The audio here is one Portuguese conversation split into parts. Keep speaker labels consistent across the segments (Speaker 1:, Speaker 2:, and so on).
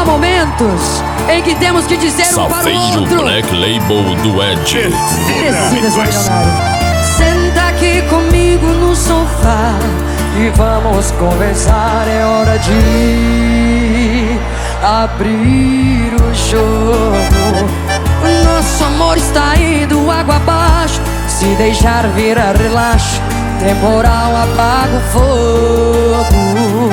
Speaker 1: Há momentos em que temos que dizer um para o outro:
Speaker 2: Safeiro Black Label do Ed.
Speaker 1: Decida-se, milionário. Senta aqui comigo no sofá e vamos conversar. É hora de abrir o jogo. Nosso amor está indo água abaixo. Se deixar virar relaxo, temporal apaga o fogo.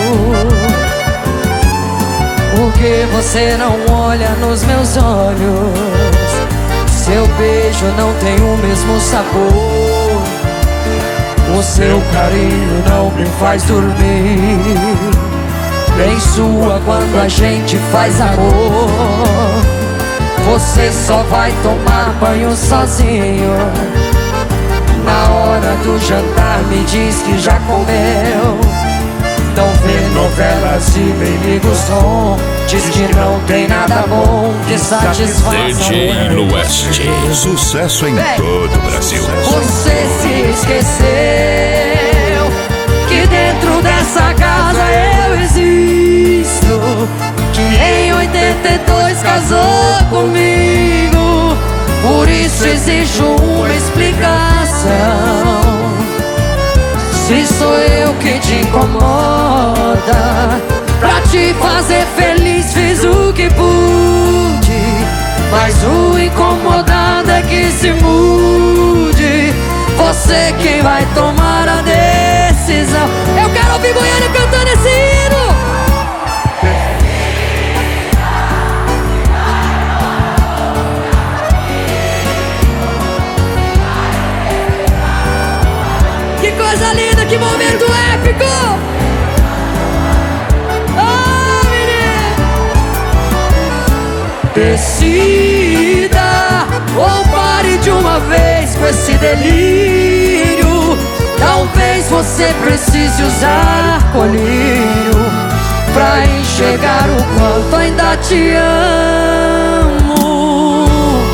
Speaker 1: Por que você não olha nos meus olhos? Seu beijo não tem o mesmo sabor. O seu carinho não me faz dormir. Nem sua quando a gente faz amor. Você só vai tomar banho sozinho. Na hora do jantar me diz que já comeu. Não vê novelas e nem liga o som. Diz que não tem nada bom que satisfaça
Speaker 2: DJ Lueste.
Speaker 3: Sucesso em todo o Brasil.
Speaker 1: Você se esqueceu que dentro dessa casa eu existo. Que em 82 casou comigo. Por isso exige uma explicação. Se sou eu que te incomoda, pra te fazer feliz fiz o que pude. Mas o incomodado é que se mude. Você quem vai tomar a decisão. Eu quero ouvir Goiânia cantando esse hino. Que coisa linda, que momento épico. Decida ou pare de uma vez com esse delírio. Talvez você precise usar colírio pra enxergar o quanto ainda te amo.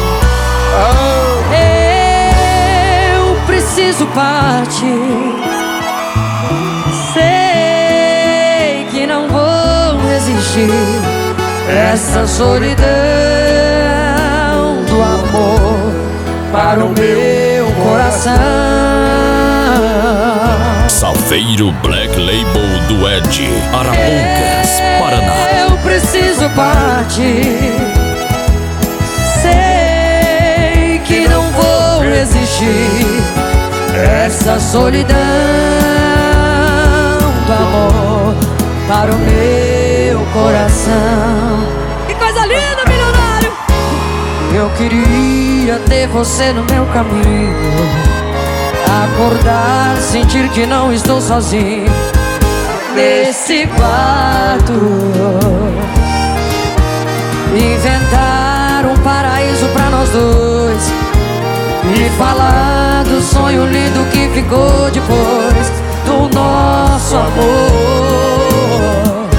Speaker 1: Eu preciso partir. Sei que não vou resistir. Essa solidão do amor para o meu coração.
Speaker 2: Safeiro Black Label do Ed, Arapongas, Paraná.
Speaker 1: Eu preciso partir. Sei que não vou resistir. Essa solidão do amor para o meu coração. Que coisa linda, milionário! Eu queria ter você no meu caminho. Acordar, sentir que não estou sozinho nesse quarto. Inventar um paraíso pra nós dois e falar do sonho lindo que ficou depois do nosso amor.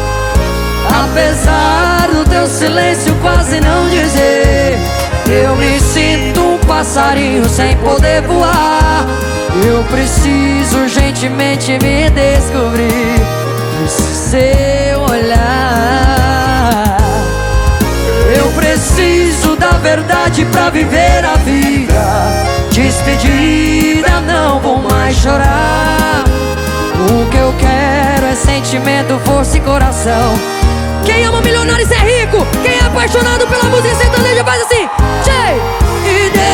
Speaker 1: Apesar do teu silêncio quase não dizer, eu me sinto um passarinho sem poder voar. Eu preciso urgentemente me descobrir no seu olhar. Eu preciso da verdade pra viver a vida. Despedida, não vou mais chorar. O que eu quero é sentimento, força e coração. Quem ama milionários é rico. Quem é apaixonado pela música sertaneja faz assim: J e D.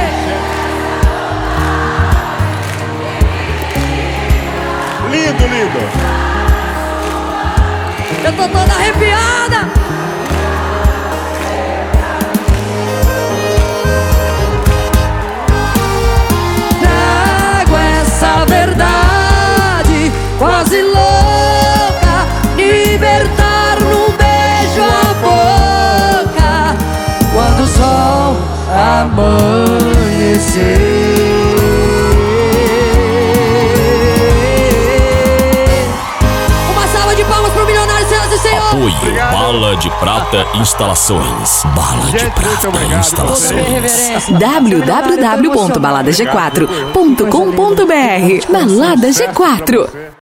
Speaker 3: Lindo, lindo.
Speaker 1: Eu tô toda arrepiada. Trago essa verdade quase louca, libertar num beijo a boca quando o sol amanhecer. Uma salva de palmas pro milionário, senhoras e senhores.
Speaker 2: Apoio Bala de Prata Instalações. Bala de Prata Instalações.
Speaker 4: www.baladag4.com.br. Balada G4.